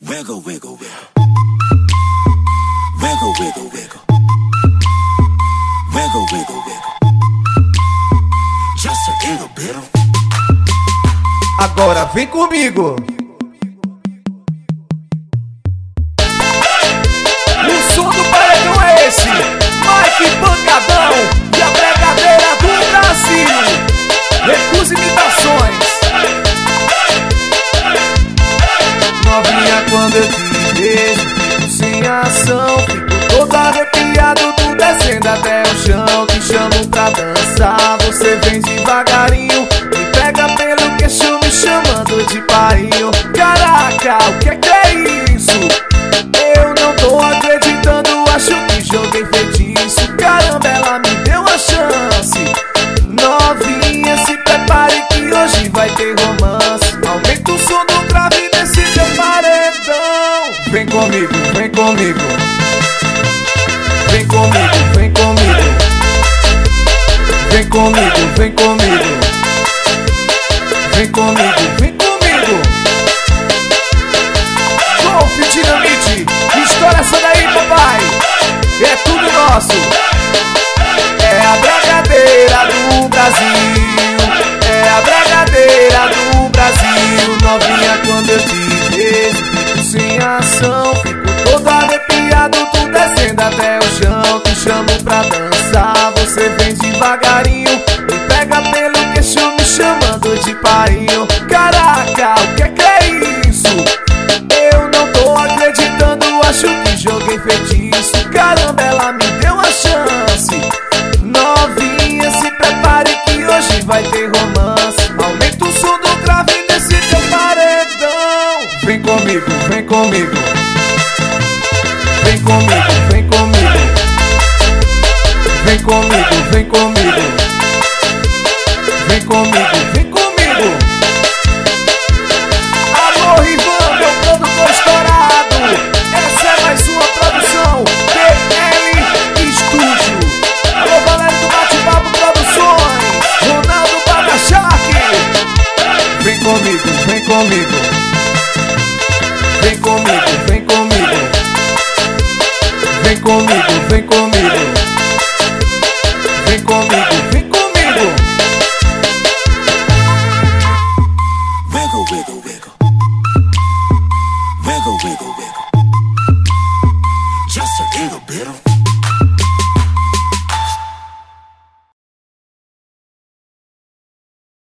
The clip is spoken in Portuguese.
Wiggle, wiggle, wiggle. Wiggle, wiggle, wiggle. Wiggle, wiggle, wiggle. Just a little bit. Agora vem comigo. O som do paredão é esse. Mike Pancadão e a bregadeira do Brasil. Recusa imitações. Novinha, quando eu te vejo, fico sem ação, fico todo arrepiado, tu descendo até o chão. Te chamo pra dançar, você vem devagarinho, me pega pelo queixo, me chamando de painho. Caraca, o que é isso? Eu não tô acreditando, acho que joguei feitiço. Caramba, ela me deu a chance. Novinha, se prepare que hoje vai ter romance. Aumenta o som do grave desse teu paredão. Vem comigo, vem comigo. Vem comigo, vem comigo. Vem comigo, vem comigo. Vem comigo, vem comigo. Golf Dinamite, estoura essa daí, papai. É tudo nosso. É a bregadeira do Brasil. É a bregadeira do Brasil. Novinha, quando eu te vejo, fico sem ação, fico todo arrepiado, tu descendo até o chão. Te chamo pra dançar, você vem devagarinho, me pega pelo queixo, me chamando de painho. Caraca, o que é isso? Eu não tô acreditando, acho que joguei feitiço. Caramba, ela me deu a chance. Novinha, se prepare que hoje vai ter romance. Aumenta o som do grave desse teu paredão. Vem comigo, vem comigo. Vem comigo, vem comigo. Vem comigo, vem comigo. Vem comigo, vem comigo. Alô, Rivan, meu produtor estourado. Essa é mais uma produção DL Estúdio. Alô, Valério do Bate-Papo Produções. Ronaldo Bagachaque. Vem comigo, vem comigo. Vem comigo, vem comigo. Vem comigo, vem comigo. Vem comigo.